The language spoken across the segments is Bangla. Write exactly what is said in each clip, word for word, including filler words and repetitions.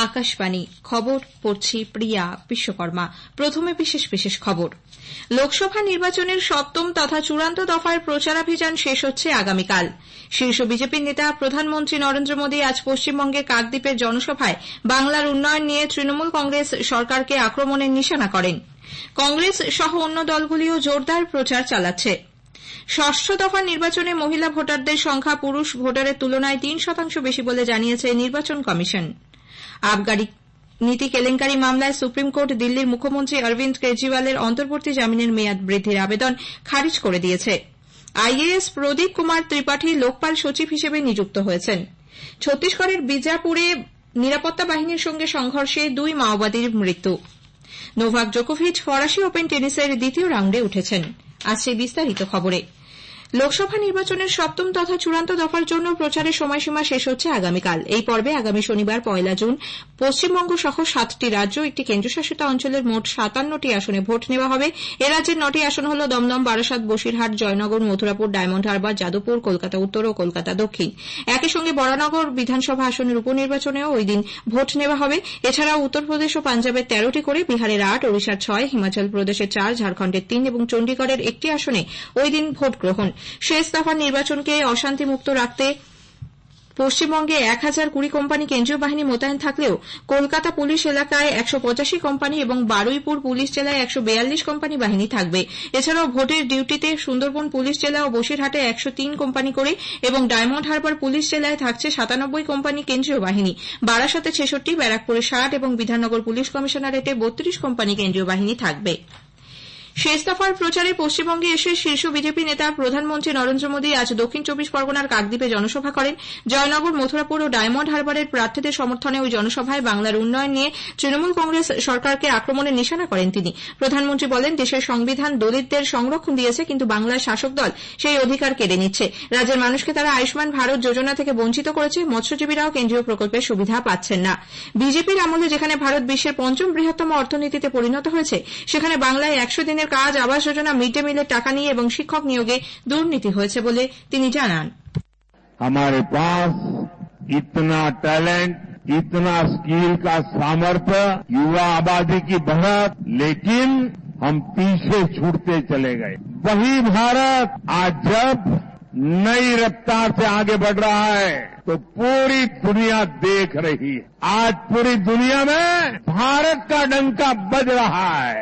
আকাশবাণী খবর পড়ছি প্রিয়া বিশ্বকর্মা। প্রথমে বিশেষ বিশেষ খবর। লোকসভা নির্বাচনের সপ্তম তথা চূড়ান্ত দফার প্রচারাভিযান শেষ হচ্ছে আগামীকাল। শীর্ষ বিজেপি নেতা প্রধানমন্ত্রী নরেন্দ্র মোদী আজ পশ্চিমবঙ্গের কাকদ্বীপের জনসভায় বাংলার উন্নয়ন নিয়ে তৃণমূল কংগ্রেস সরকারকে আক্রমণের নিশানা করেন। কংগ্রেস সহ অন্য দলগুলিও জোরদার প্রচার চালাচ্ছে। ষষ্ঠ দফার নির্বাচনে মহিলা ভোটারদের সংখ্যা পুরুষ ভোটারের তুলনায় তিন শতাংশ বেশি বলে জানিয়েছে নির্বাচন কমিশন। আবগারি নীতি কেলেঙ্কারি মামলায় সুপ্রিম কোর্ট দিল্লির মুখ্যমন্ত্রী অরবিন্দ কেজরিওয়ালের অন্তর্বর্তী জামিনের মেয়াদ বৃদ্ধির আবেদন খারিজ করে দিয়েছে। আইএএস প্রদীপ কুমার ত্রিপাঠী লোকপাল সচিব হিসেবে নিযুক্ত হয়েছেন। ছত্তিশগড়ের বিজাপুরে নিরাপত্তা বাহিনীর সঙ্গে সংঘর্ষে দুই মাওবাদীর মৃত্যু। নোভাক জোকোভিচ ফরাসি ওপেন টেনিসের দ্বিতীয় রাউন্ডে উঠেছেন। আসছে বিস্তারিত খবরে। লোকসভা নির্বাচনের সপ্তম তথা চূড়ান্ত দফার জন্য প্রচারের সময়সীমা শেষ হচ্ছে আগামীকাল। এই পর্বে আগামী শনিবার পয়লা জুন পশ্চিমবঙ্গ সহ সাতটি রাজ্য, একটি কেন্দ্রশাসিত অঞ্চলের মোট সাতান্নটি আসনে ভোট নেওয়া হবে। এ রাজ্যের নটি আসন হল দমদম, বারাসাত, বসিরহাট, জয়নগর, মথুরাপুর, ডায়মন্ড হারবার, যাদবপুর, কলকাতা উত্তর ও কলকাতা দক্ষিণ। একই সঙ্গে বরানগর বিধানসভা আসনের উপনির্বাচনেও ওই দিন ভোট নেওয়া হবে। এছাড়াও উত্তরপ্রদেশ ও পাঞ্জাবের তেরোটি করে, বিহারের আট, ওড়িশার ছয়, হিমাচল প্রদেশের চার, ঝাড়খণ্ডের তিন এবং চণ্ডীগড়ের একটি আসনে ওই দিন ভোট গ্রহণ। শেষ দফার নির্বাচনকে অশান্তিমুক্ত রাখতে পশ্চিমবঙ্গে এক হাজার কুড়ি কোম্পানি কেন্দ্রীয় বাহিনী মোতায়েন থাকলেও কলকাতা পুলিশ এলাকায় একশো পঁচাশি কোম্পানি এবং বারুইপুর পুলিশ জেলায় একশো বেয়াল্লিশ কোম্পানি বাহিনী থাকবে। এছাড়াও ভোটের ডিউটিতে সুন্দরবন পুলিশ জেলা ও বসিরহাটে একশো তিন কোম্পানি করে এবং ডায়মন্ড হারবার পুলিশ জেলায় থাকছে সাতানব্বই কোম্পানি কেন্দ্রীয় বাহিনী, বারাসাতে ছেষট্টি, ব্যারাকপুরে ষাট এবং বিধাননগর পুলিশ কমিশনারেটে বত্রিশ কোম্পানি কেন্দ্রীয় বাহিনী থাকবে। শেষ দফার প্রচারে পশ্চিমবঙ্গে এসে শীর্ষ বিজেপি নেতা প্রধানমন্ত্রী নরেন্দ্র মোদী আজ দক্ষিণ চব্বিশ পরগনার কাকদ্বীপে জনসভা করেন। জয়নগর, মথুরাপুর ও ডায়মন্ড হারবারের প্রার্থীদের সমর্থনে ওই জনসভায় বাংলার উন্নয়ন নিয়ে তৃণমূল কংগ্রেস সরকারকে আক্রমণের নিশানা করেন তিনি। প্রধানমন্ত্রী বলেন, দেশের সংবিধান দলিতদের সংরক্ষণ দিয়েছে, কিন্তু বাংলার শাসক দল সেই অধিকার কেড়ে নিচ্ছে। রাজ্যের মানুষকে তারা আয়ুষ্মান ভারত যোজনা থেকে বঞ্চিত করেছে। মৎস্যজীবীরাও কেন্দ্রীয় প্রকল্পের সুবিধা পাচ্ছেন না। বিজেপির আমলে যেখানে ভারত বিশ্বের পঞ্চম বৃহত্তম অর্থনীতিতে পরিণত হয়েছে, সেখানে বাংলায় একশো দিনের কাজ, আবাস যোজনা, মিড ডে মিলের টাকা নিয়ে এবং শিক্ষক নিয়োগে দুর্নীতি হয়েছে বলে তিনি জানান। हमारे पास इतना टैलेंट, इतना स्किल का सामर्थ्य, युवा आबादी की बढ़त, लेकिन हम पीछे छूटते चले गए। वही भारत आज जब नई रफ्तार से आगे बढ़ रहा है तो पूरी दुनिया देख रही है। आज पूरी दुनिया में भारत का डंका बज रहा है।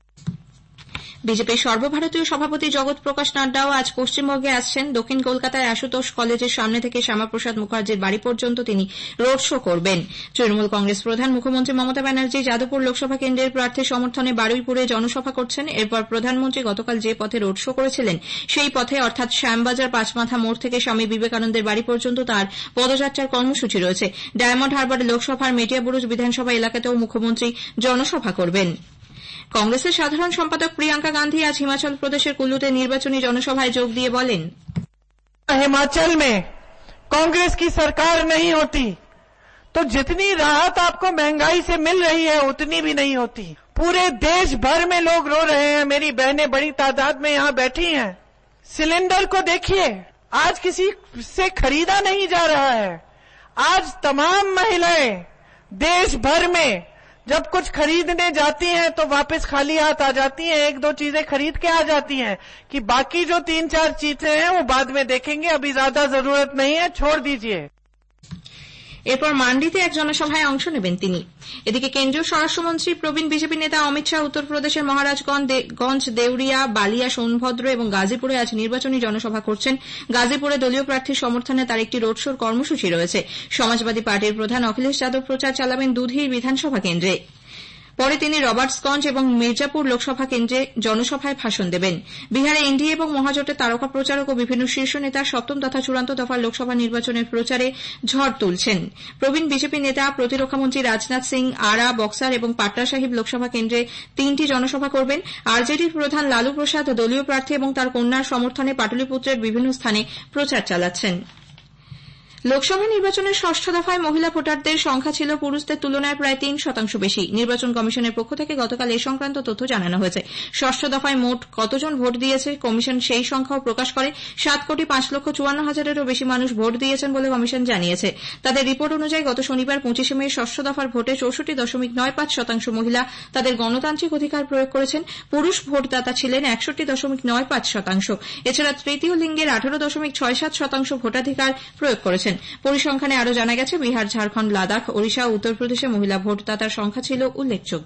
বিজেপির সর্বভারতীয় সভাপতি জগৎ প্রকাশ নাড্ডাও আজ পশ্চিমবঙ্গে আসছেন। দক্ষিণ কলকাতায় আশুতোষ কলেজের সামনে থেকে শ্যামাপ্রসাদ মুখার্জির বাড়ি পর্যন্ত তিনি রোড শো করবেন। তৃণমূল কংগ্রেস প্রধান মুখ্যমন্ত্রী মমতা ব্যানার্জি যাদবপুর লোকসভা কেন্দ্রের প্রার্থীর সমর্থনে বারুইপুরে জনসভা করছেন। এরপর প্রধানমন্ত্রী গতকাল যে পথে রোড শো করেছিলেন, সেই পথে অর্থাৎ শ্যামবাজার পাঁচমাথা মোড় থেকে স্বামী বিবেকানন্দের বাড়ি পর্যন্ত তাঁর পদযাত্রার কর্মসূচি রয়েছে। ডায়মন্ড হারবার লোকসভার মেটিয়াবুরুজ বিধানসভা এলাকাতেও মুখ্যমন্ত্রী জনসভা করবেন। কংগ্রেসের সাধারণ সম্পাদক প্রিয়াঙ্কা গান্ধী আজ হিমাচল প্রদেশের কুল্লুতে নির্বাচনী জনসভায় যোগ দিয়ে বলেন, हिमाचल में कांग्रेस की सरकार नहीं होती तो जितनी राहत आपको महंगाई से मिल रही है उतनी भी नहीं होती। पूरे देश भर में लोग रो रहे हैं। मेरी बहनें बड़ी तादाद में यहाँ बैठी हैं। सिलेंडर को देखिए, आज किसी से खरीदा नहीं जा रहा है। आज तमाम महिलाएं देश भर में जब कुछ खरीदने जाती हैं तो वापस खाली हाथ आ जाती हैं। एक दो चीजें खरीद के आ जाती हैं कि बाकी जो तीन चार चीजें हैं वो बाद में देखेंगे, अभी ज्यादा जरूरत नहीं है, छोड़ दीजिए। এরপর মান্ডিতে এক জনসভায় অংশ নেবেন তিনি। এদিকে কেন্দ্রীয় স্বরাষ্ট্রমন্ত্রী প্রবীণ বিজেপি নেতা অমিত শাহ উত্তরপ্রদেশের মহারাজগঞ্জ, দেউরিয়া, বালিয়া, সোনভদ্র এবং গাজীপুরে আজ নির্বাচনী জনসভা করছেন। গাজীপুরে দলীয় প্রার্থীর সমর্থনে তার একটি রোড শোর কর্মসূচি রয়েছে। সমাজবাদী পার্টির প্রধান অখিলেশ যাদব প্রচার চালাবেন দুধীর বিধানসভা কেন্দ্রে। পরে তিনি রবার্টসগঞ্জ এবং মির্জাপুর লোকসভা কেন্দ্রে জনসভায় ভাষণ দেবেন। বিহারে এনডিএ এবং মহাজোটের তারকা প্রচারক ও বিভিন্ন শীর্ষ নেতা সপ্তম তথা চূড়ান্ত দফার লোকসভা নির্বাচনের প্রচারে ঝড় তুলছেন। প্রবীণ বিজেপি নেতা প্রতিরক্ষামন্ত্রী রাজনাথ সিং আরা, বক্সার এবং পাটনা সাহিব লোকসভা কেন্দ্রে তিনটি জনসভা করবেন। আরজেডির প্রধান লালু প্রসাদ দলীয় প্রার্থী এবং তার কন্যার সমর্থনে পাটলিপুত্রের বিভিন্ন স্থানে প্রচার চালাচ্ছেন। লোকসভা নির্বাচনের ষষ্ঠ দফায় মহিলা ভোটারদের সংখ্যা ছিল পুরুষদের তুলনায় প্রায় তিন শতাংশ বেশি। নির্বাচন কমিশনের পক্ষ থেকে গতকাল এ সংক্রান্ত তথ্য জানানো হয়েছে। ষষ্ঠ দফায় মোট কতজন ভোট দিয়েছে কমিশন সেই সংখ্যাও প্রকাশ করে। সাত কোটি পাঁচ লক্ষ চুয়ান্ন হাজারেরও বেশি মানুষ ভোট দিয়েছেন বলে কমিশন জানিয়েছে। তাদের রিপোর্ট অনুযায়ী গত শনিবার পঁচিশে মে ষষ্ঠ দফার ভোটে চৌষট্টি দশমিক নয় পাঁচ শতাংশ মহিলা তাদের গণতান্ত্রিক অধিকার প্রয়োগ করেছেন। পুরুষ ভোটদাতা ছিলেন একষট্টি দশমিক নয় পাঁচ শতাংশ। এছাড়া তৃতীয় লিঙ্গের আঠারো দশমিক ছয় সাত শতাংশ ভোটাধিকার প্রয়োগ করেছেন। পরিসংখ্যানে আরও জানা গেছে, বিহার, ঝাড়খণ্ড, লাদাখ, ওড়িশা ও উত্তরপ্রদেশে মহিলা ভোটদাতার সংখ্যা ছিল উল্লেখযোগ্য।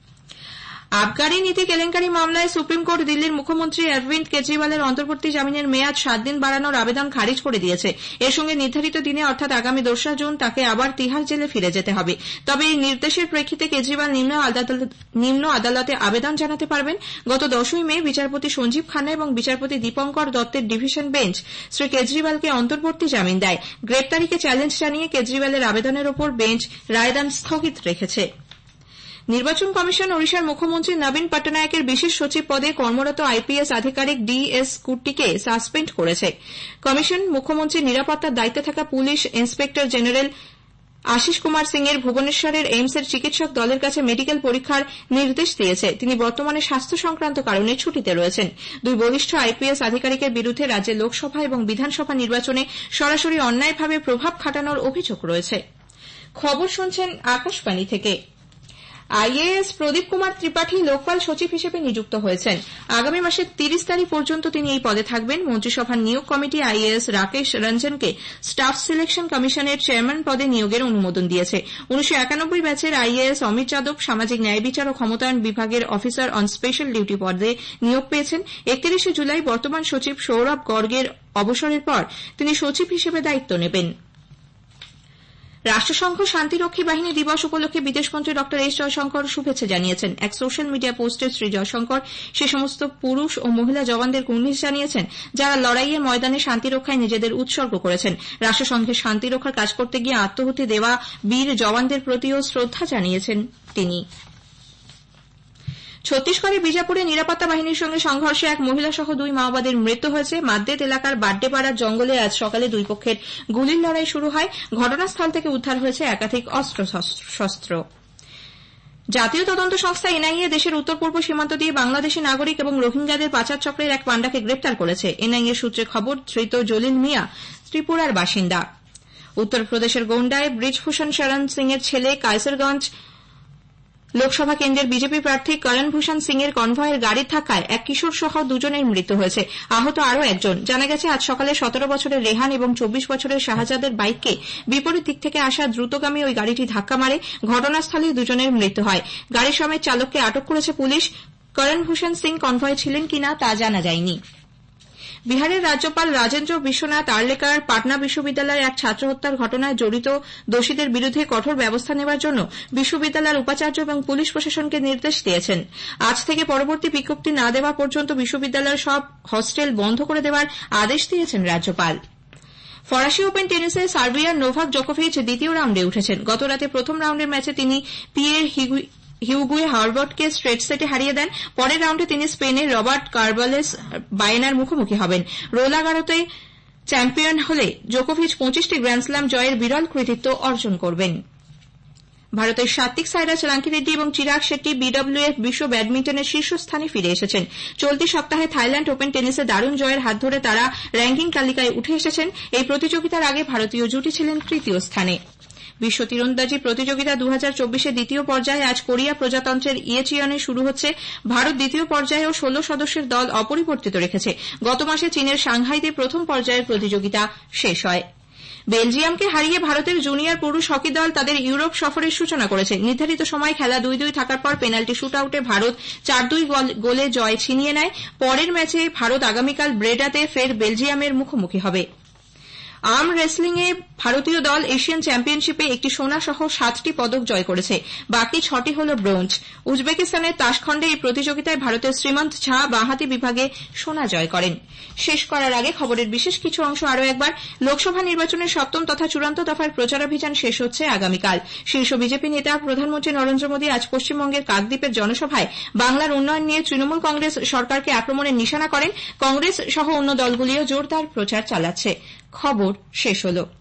আবগারি নীতি কেলেঙ্কারি মামলায় সুপ্রিম কোর্ট দিল্লির মুখ্যমন্ত্রী অরবিন্দ কেজরিওয়ালের অন্তর্বর্তী জামিনের মেয়াদ সাত দিন বাড়ানোর আবেদন খারিজ করে দিয়েছে। এর সঙ্গে নির্ধারিত দিনে অর্থাৎ আগামী দোসরা জুন তাকে আবার তিহার জেলে ফিরে যেতে হবে। তবে এই নির্দেশের প্রেক্ষিতে কেজরিওয়াল নিম্ন আদালতে আবেদন জানাতে পারবেন। গত দশই মে বিচারপতি সঞ্জীব খান্না এবং বিচারপতি দীপঙ্কর দত্তের ডিভিশন বেঞ্চ শ্রী কেজরিওয়ালকে অন্তর্বর্তী জামিন দেয়। গ্রেপ্তারিকে চ্যালেঞ্জ জানিয়ে কেজরিওয়ালের আবেদনের ওপর বেঞ্চ রায়দান স্থগিত রেখেছে। নির্বাচন কমিশন ওড়িশার মুখ্যমন্ত্রী নবীন পটনায়কের বিশেষ সচিব পদে কর্মরত আইপিএস আধিকারিক ডি এস কুট্টিকে সাসপেন্ড করেছে। কমিশন মুখ্যমন্ত্রীর নিরাপত্তার দায়িত্বে থাকা police inspector general Ashis Kumar Singh এর ভুবনেশ্বরের এইমসের চিকিৎসক দলের কাছে মেডিকেল পরীক্ষার নির্দেশ দিয়েছে। তিনি বর্তমানে স্বাস্থ্য সংক্রান্ত কারণে ছুটিতে রয়েছেন। দুই বরিষ্ঠ আইপিএস আধিকারিকের বিরুদ্ধে রাজ্যে লোকসভা এবং বিধানসভা নির্বাচনে সরাসরি অন্যায়ভাবে প্রভাব খাটানোর অভিযোগ রয়েছে। খবর শুনছেন আকাশবাণী থেকে। আইএএস প্রদীপ কুমার ত্রিপাঠী লোকপাল সচিব হিসেবে নিযুক্ত হয়েছেন। আগামী মাসের তিরিশ তারিখ পর্যন্ত তিনি এই পদে থাকবেন। মন্ত্রিসভার নিয়োগ কমিটি আইএএস রাকেশ রঞ্জনকে স্টাফ সিলেকশন কমিশনের চেয়ারম্যান পদে নিয়োগের অনুমোদন দিয়েছে। উনিশশো একানব্বই ব্যাচের আইএএস অমিত যাদব সামাজিক ন্যায় বিচার ও ক্ষমতায়ন বিভাগের অফিসার অন স্পেশাল ডিউটি পদে নিয়োগ পেয়েছেন। একত্রিশে জুলাই বর্তমান সচিব সৌরভ গর্গের অবসরের পর তিনি সচিব হিসেবে দায়িত্ব নেবেন। রাষ্ট্রসংঘ শান্তিরক্ষী বাহিনী দিবস উপলক্ষে বিদেশমন্ত্রী ড এস জয়শঙ্কর শুভেচ্ছা জানিয়েছেন। এক সোশ্যাল মিডিয়া পোস্টে শ্রী জয়শঙ্কর সে সমস্ত পুরুষ ও মহিলা জওয়ানদের কুর্নিশ জানিয়েছেন যারা লড়াইয়ের ময়দানে শান্তিরক্ষায় নিজেদের উৎসর্গ করেছেন। রাষ্ট্রসংঘের শান্তিরক্ষার কাজ করতে গিয়ে আত্মহুতি দেওয়া বীর জওয়ানদের প্রতিও শ্রদ্ধা জানিয়েছেন তিনি। ছত্তিশগড়ের বিজাপুরে নিরাপত্তা বাহিনীর সঙ্গে সংঘর্ষে এক মহিলা সহ দুই মাওবাদীর মৃত্যু হয়েছে। মাদ্দেত এলাকার বাড্ডেপাড়ার জঙ্গলে আজ সকালে দুই পক্ষের গুলির লড়াই শুরু হয়। ঘটনাস্থল থেকে উদ্ধার হয়েছে একাধিক অস্ত্রশস্ত্র। জাতীয় তদন্ত সংস্থা এনআইএ দেশের উত্তর পূর্ব সীমান্ত দিয়ে বাংলাদেশী নাগরিক এবং রোহিঙ্গাদের পাচার চক্রের এক পান্ডাকে গ্রেপ্তার করেছে। এনআইএ সূত্রে খবর, ধৃত জলিল মিয়া ত্রিপুরার বাসিন্দা। উত্তরপ্রদেশের গোন্ডায় ব্রিজভূষণ শরণ সিং এর ছেলে কায়সরগঞ্জ লোকসভা কেন্দ্রের বিজেপি প্রার্থী করণভূষণ সিং এর কনভয়ের গাড়ির ধাক্কায় এক কিশোর সহ দুজনের মৃত্যু হয়েছে। আহত আরও একজন। জানা গেছে আজ সকালে সতেরো বছরের রেহান এবং চব্বিশ বছরের শাহজাদের বাইককে বিপরীত দিক থেকে আসা দ্রুতগামী ওই গাড়িটি ধাক্কা মারে। ঘটনাস্থলেই দুজনের মৃত্যু হয়। গাড়ি সমেত চালককে আটক করেছে পুলিশ। করণভূষণ সিং কনভয়ে ছিলেন কিনা তা জানা যায়নি। বিহারের রাজ্যপাল রাজেন্দ্র বিশ্বনাথ আর্লেকার পাটনা বিশ্ববিদ্যালয়ের এক ছাত্র হত্যার ঘটনায় জড়িত দোষীদের বিরুদ্ধে কঠোর ব্যবস্থা নেওয়ার জন্য বিশ্ববিদ্যালয়ের উপাচার্য এবং পুলিশ প্রশাসনকে নির্দেশ দিয়েছেন। আজ থেকে পরবর্তী বিজ্ঞপ্তি না দেওয়া পর্যন্ত বিশ্ববিদ্যালয়ের সব হস্টেল বন্ধ করে দেওয়ার আদেশ দিয়েছেন রাজ্যপাল। ফরাসি ওপেন টেনিসে সার্বিয়ার নোভাক জোকোভিচ দ্বিতীয় রাউন্ডে উঠেছেন। গতরাতে প্রথম রাউন্ডের ম্যাচে তিনি পিয়ের হিউগুয়ে হারবার্টকে স্ট্রেট সেটে হারিয়ে দেন। পরের রাউন্ডে তিনি স্পেনের রবার্ট কার্বালেস বায়েনার মুখোমুখি হবেন। রোলা গারোতে চ্যাম্পিয়ন হলে জোকোভিচ পঁচিশটি গ্র্যান্ডস্ল্যাম জয়ের বিরল কৃতিত্ব অর্জন করবেন। ভারতের সাত্বিক সাইরাজ রাঙ্কিরেড্ডি এবং চিরাগ শেট্টি বিডব্লিউএফ বিশ্ব ব্যাডমিন্টনের শীর্ষস্থানে ফিরে এসেছেন। চলতি সপ্তাহে থাইল্যান্ড ওপেন টেনিসে দারুণ জয়ের হাত ধরে তারা র্যাঙ্কিং তালিকায় উঠে এসেছেন। এই প্রতিযোগিতার আগে ভারতীয় জুটি ছিলেন তৃতীয় স্থানে। বিশ্ব তীরন্দাজি প্রতিযোগিতা দু হাজার চব্বিশের দ্বিতীয় পর্যায়ে আজ কোরিয়া প্রজাতন্ত্রের ইয়েচিয়নে শুরু হচ্ছে। ভারত দ্বিতীয় পর্যায়েও ষোলো সদস্যের দল অপরিবর্তিত রেখেছে। গত মাসে চীনের সাংহাইতে প্রথম পর্যায়ের প্রতিযোগিতা শেষ হয়। বেলজিয়ামকে হারিয়ে ভারতের জুনিয়র পুরুষ হকি দল তাদের ইউরোপ সফরের সূচনা করেছে। নির্ধারিত সময় খেলা দুই দুই থাকার পর পেনাল্টি শুট আউটে ভারত চার দুই গোলে জয় ছিনিয়ে নেয়। পরের ম্যাচে ভারত আগামীকাল ব্রেডাতে ফের বেলজিয়ামের মুখোমুখি হবে। আর্ম রেসলিংয়ে ভারতীয় দল এশিয়ান চ্যাম্পিয়নশিপে একটি সোনা সহ সাতটি পদক জয় করেছে। বাকি ছটি হল ব্রোঞ্জ। উজবেকিস্তানের তাশখণ্ডে এই প্রতিযোগিতায় ভারতের শ্রীমন্ত ঝা বাঁহাতি বিভাগে সোনা জয় করেন। শেষ করার আগে খবরের বিশেষ কিছু অংশ আরও একবার। লোকসভা নির্বাচনের সপ্তম তথা চূড়ান্ত দফার প্রচারাভিযান শেষ হচ্ছে আগামীকাল। শীর্ষ বিজেপি নেতা প্রধানমন্ত্রী নরেন্দ্র মোদী আজ পশ্চিমবঙ্গের কাকদ্বীপের জনসভায় বাংলার উন্নয়ন নিয়ে তৃণমূল কংগ্রেস সরকারকে আক্রমণের নিশানা করেন। কংগ্রেস সহ অন্য দলগুলিও জোরদার প্রচার চালাচ্ছে। খবর শেষ হলো।